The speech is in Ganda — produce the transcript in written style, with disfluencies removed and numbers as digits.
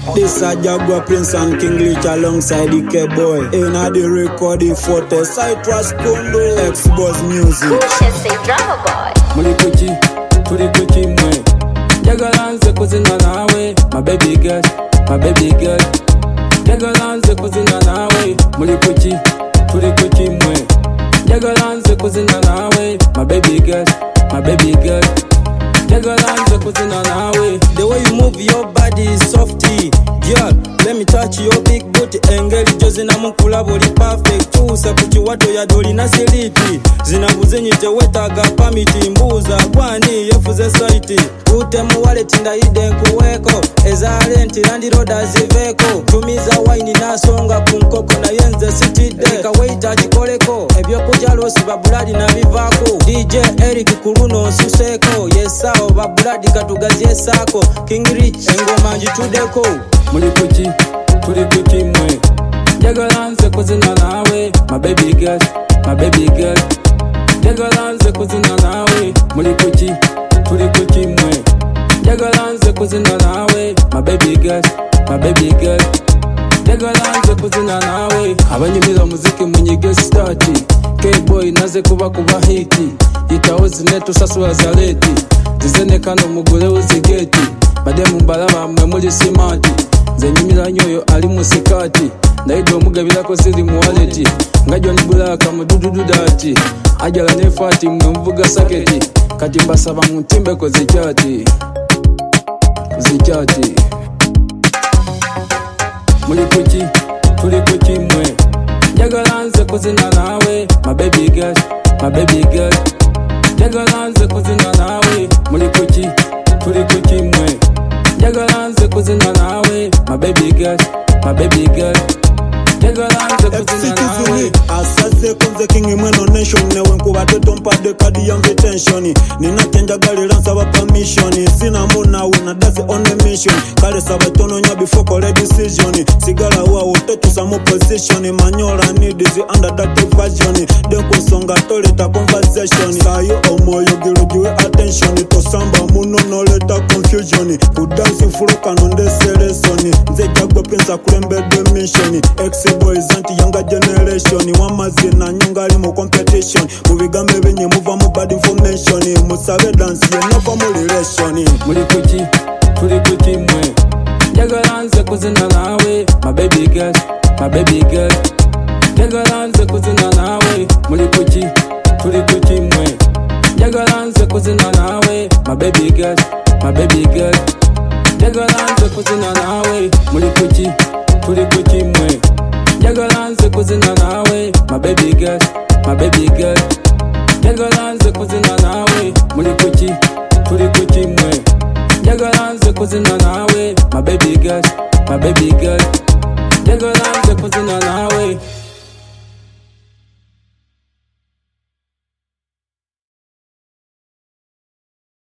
This a Jaguar Prince and King Leech alongside the K-Boy. In a the recording photo, Citrus Kondo, X-Boss Music. Kusha say drama boy. Mulikuchi, tulikuchi mwe. Jagalanze kuzina nawe, my baby girl, my baby girl. Jagalanze kuzina nawe, mulikuchi, tulikuchi mwe. Jagalanze kuzina nawe, my baby girl, my baby girl. Jagalanze kuzina nawe. The way you move your body is softy. Girl, let me touch your big booty. Engeli jo zinamukula boli perfect. Chusa kuchiwato ya doli na siliti. Zinabuzenyi tewetaga pamiti. Mbuza kwani yefuze saiti. Ute wallet ndaide nkuweko. Ezalenti landi roda ziveko. Tumiza wine na songa kunkoko na yenze sitide. Eka waita jikoleko. Ebyo kujalosi babuladi na vivako. DJ Eric Kuruno suseko. Yesao babuladi katugazi yesako. King Rich engoma jitudeko. Mulikuchi, tulikuchi mwe. Jagalanze kuzina nawe, my baby girl, my baby girl. Jagalanze kuzina nawe, mulikuchi, tulikuchi mwe. Jagalanze kuzina nawe, my baby girl, my baby girl. Jagalanze kuzina nawe. Abanyumira muziki munyige stati. K-Boy naze kuba hiti. Itaho zinetu sasura zaleti. Zizenekano mugule uzigeti. Mademu mbalama mwe muli simati. Zenyimira nyoyo ali musikati. Ndaidwa omugabirako ziri mu waleti. Nga John Bulaka mudududu dati. Ajala nefati mwe mvuga saketi. Kati mbasaba muntimbe ko zichati. Zichati. Mulikuchi, tulikuchi mwe. Jagalanze kuzina nawe, my baby girl, my baby girl. Jagalanze kuzina nawe, mulikuchi, tulikuchi mwe. Jagalanze kuzina nawe, my baby girl, my baby girl. Jagalanze kuzina nawe. Asase konze king mweno nation. Newe nkuwa tetompa de kadi yang retention. Nina tenja gali lansa wa permission. Sina muna una dasi on a mission. Kale sabatono nya before kore decision. Sigala uwa utetu samu position. Manyola need is under that version. Denko songa tole ta conversation. Sayo omoyo gilujiwe attention. To samba muno no leta confusion. Kudansi furuka nonde selesoni. Nze Jaguar Prince akulembe de mission. X-Boys anti younger generation. Wamazi na nyunga limu competition. Mubigambe benye muva mu bad information. Musabe dance ye never mu relation. Mulikuchi, tulikuchi mwe. Jagalanze kuzina nawe, my baby girl, my baby girl. Jagalanze kuzina nawe, mulikuchi, tulikuchi mwe. Jagalanze kuzina nawe, my baby girl, my baby girl. Jagalanze kuzina nawe, mulikuchi, tulikuchi mwe. Jagalanze kuzina nawe, my baby girl, my baby girl. Jagalanze kuzina nawe, mulikuchi, tulikuchi mwe. Jagalanze kuzina nawe, my baby girl, my baby girl. Jagalanze kuzina nawe.